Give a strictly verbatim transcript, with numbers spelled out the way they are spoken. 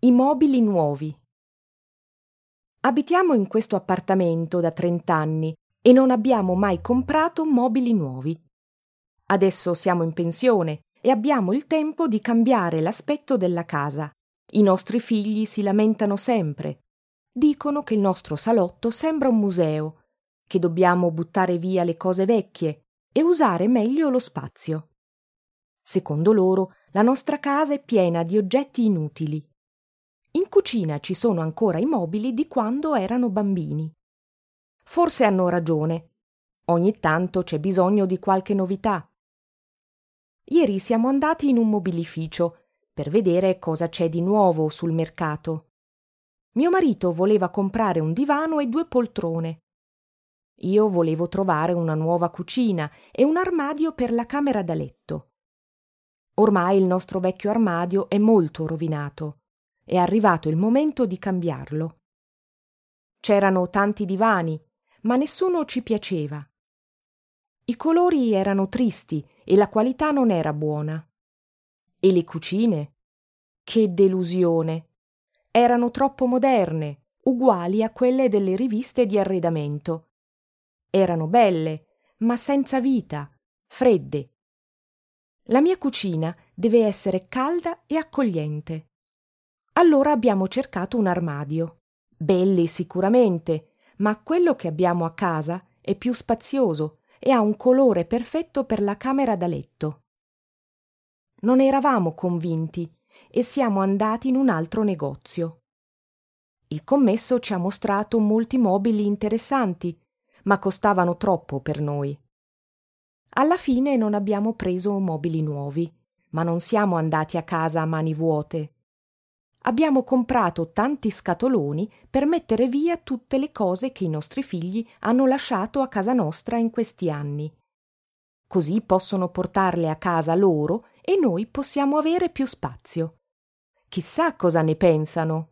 I mobili nuovi. Abitiamo in questo appartamento da trent'anni e non abbiamo mai comprato mobili nuovi. Adesso siamo in pensione e abbiamo il tempo di cambiare l'aspetto della casa. I nostri figli si lamentano sempre. Dicono che il nostro salotto sembra un museo, che dobbiamo buttare via le cose vecchie e usare meglio lo spazio. Secondo loro, la nostra casa è piena di oggetti inutili. In cucina ci sono ancora i mobili di quando erano bambini. Forse hanno ragione. Ogni tanto c'è bisogno di qualche novità. Ieri siamo andati in un mobilificio per vedere cosa c'è di nuovo sul mercato. Mio marito voleva comprare un divano e due poltrone. Io volevo trovare una nuova cucina e un armadio per la camera da letto. Ormai il nostro vecchio armadio è molto rovinato. È arrivato il momento di cambiarlo. C'erano tanti divani, ma nessuno ci piaceva. I colori erano tristi e la qualità non era buona. E le cucine? Che delusione! Erano troppo moderne, uguali a quelle delle riviste di arredamento. Erano belle, ma senza vita, fredde. La mia cucina deve essere calda e accogliente. Allora abbiamo cercato un armadio. Belli sicuramente, ma quello che abbiamo a casa è più spazioso e ha un colore perfetto per la camera da letto. Non eravamo convinti e siamo andati in un altro negozio. Il commesso ci ha mostrato molti mobili interessanti, ma costavano troppo per noi. Alla fine non abbiamo preso mobili nuovi, ma non siamo andati a casa a mani vuote. Abbiamo comprato tanti scatoloni per mettere via tutte le cose che i nostri figli hanno lasciato a casa nostra in questi anni. Così possono portarle a casa loro e noi possiamo avere più spazio. Chissà cosa ne pensano.